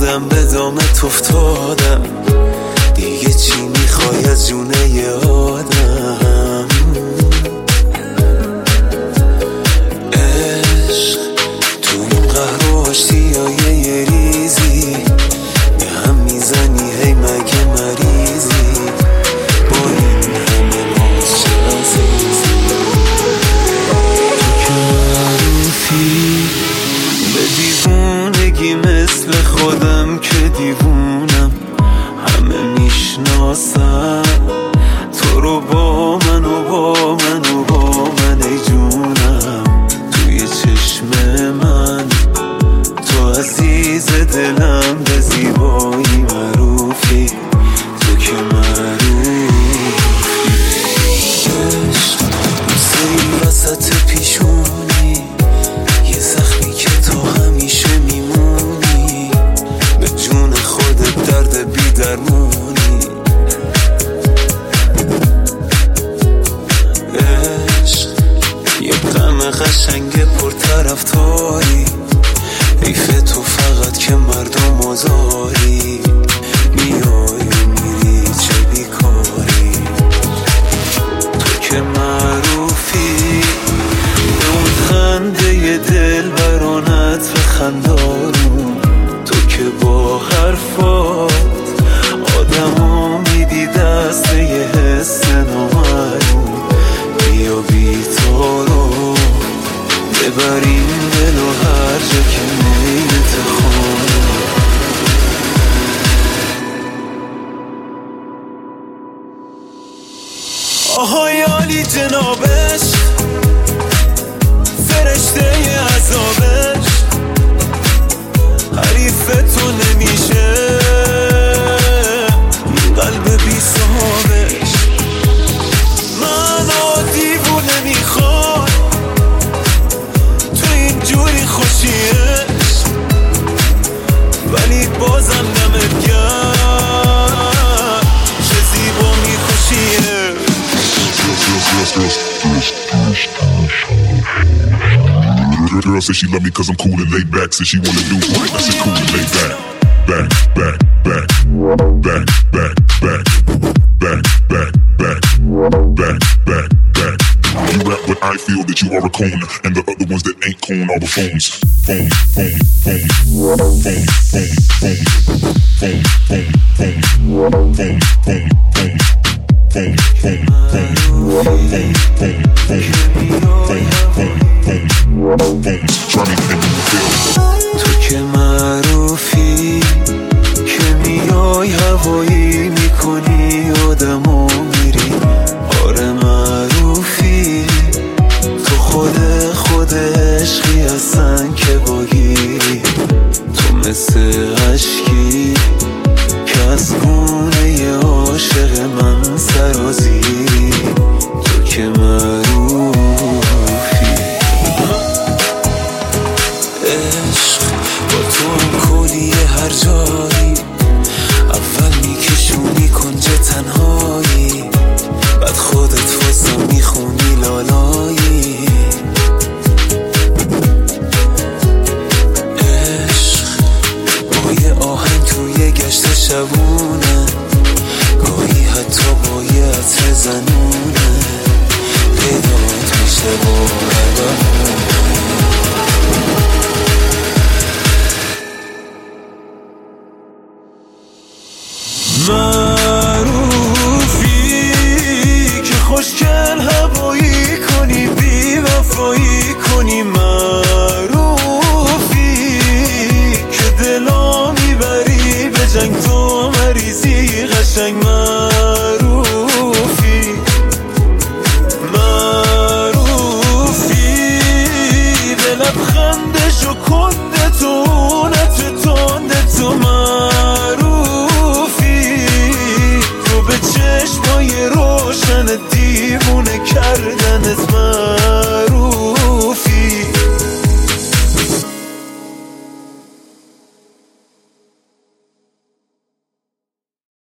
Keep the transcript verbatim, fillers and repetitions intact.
خودم به دامت افتادم، دیگه چی میخوای از جونه ی آدم؟ عشق تو این قهر و آشتیای یه ریزی به هم میزنی، هی مگه مریضی؟ با این همه باز چه عزیزی؟ تو که معروفی به دیوونگی مثل خودم که دیوونم، همه میشناسم تو رو با من و با من و با من ای جونم. توی چشم من تو عزیز دلم، به زیبایی معروفی، تو که معروفی. عشق دوستی وسط پیشونی، یه زخمی که تو همیشه میمونی، به جون خودت درد بی درمونی. عشق یه غم قشنگ پر طرفداری، حیف تو فقط که مردم آزاری، میای و میری چه بیکاری. تو که معروفی به اون خنده ی دل برانت و خندارون، تو که با حرفات آدمو میدی دست یه حس نامعلوم. بیا بی تو رو ببریم دل و هر جا که میلت خونه. آهای عالی جنابش، فرشته ی عذابش، حریف تو نمیشه این قلب بی صاحبش. من دیوونه میخواد تو اینجوری خوشیش، ولی بازم دمت گرم چه زیبا میخوشیه. Girl says she love me cause I'm cool and laid back. Says she wanna do right, I said cool and laid back. Back, back, back, back, back, back, back, back, back, back, back, back. You rap but I feel that you are a coon, and the other ones that ain't coon are the phones. Phone, phone, phone, phone, phone, phone, phone, phone, phone, phone, phone, phone, phone, phone, phone, تو که معروفی که میای هوایی میکنی آدمو میری. آره معروفی تو خود خود عشقی هستن که باگیری، تو مثل عشقی که از گونه ی عاشق من سرازیری. تو که معروفی. عشق با تو کلی هر جایی، اول میکشونی کنج تنهایی، بعد خودت واسم میخونی لالایی. عشق با یه آهنگ توی گشت شبونه، گاهی حتی با یه عطر زنونه، پیدات میشه با عدمونه. معروفی که خوشگل هوایی کنی، بی وفایی کنی. معروفی که دلا میبری به جنگ، تو مریضی قشنگ. معروفی معروفی به لبخند شکنده تو، نت تنده تو. معروفی تو به چشمای روشن دیوونه کردنت. معروفی